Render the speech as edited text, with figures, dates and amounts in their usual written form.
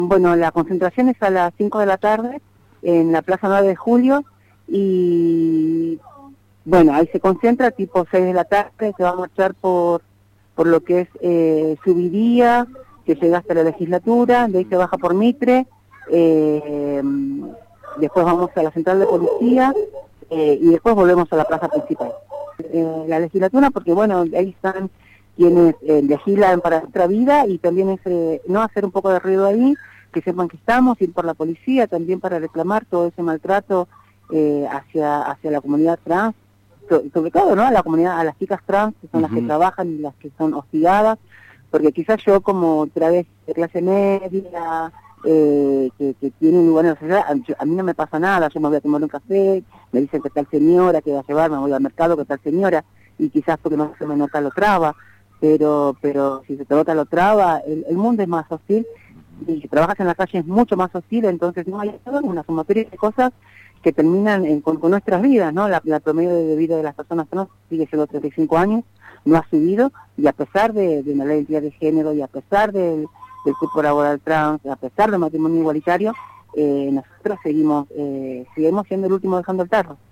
Bueno, la concentración es a las 5 de la tarde en la Plaza 9 de Julio y bueno, ahí se concentra tipo 6 de la tarde, se va a marchar por lo que es Subiría, que llega hasta la legislatura, de ahí se baja por Mitre, después vamos a la central de policía y después volvemos a la plaza principal. La legislatura, porque bueno, ahí están quienes legislan para nuestra vida y también es no hacer un poco de ruido ahí, que sepan que estamos, ir por la policía también para reclamar todo ese maltrato hacia la comunidad trans, sobre todo, ¿no? A la comunidad, a las chicas trans, que son las que trabajan y las que son hostigadas, porque quizás yo como otra vez de clase media, que tiene un lugar en la sociedad, a mí no me pasa nada, yo me voy a tomar un café, me dicen que tal señora que va a llevar, me voy al mercado, que tal señora, y quizás porque no se me nota lo traba, pero si se te nota lo traba, el mundo es más hostil, y si trabajas en la calle es mucho más hostil, entonces no hay una sumatoria de cosas que terminan con nuestras vidas, ¿no? La promedio de vida de las personas trans sigue siendo 35 años, no ha subido, y a pesar de la ley de identidad de género, y a pesar del cupo laboral trans, a pesar del matrimonio igualitario, nosotros seguimos siendo el último dejando el tarro.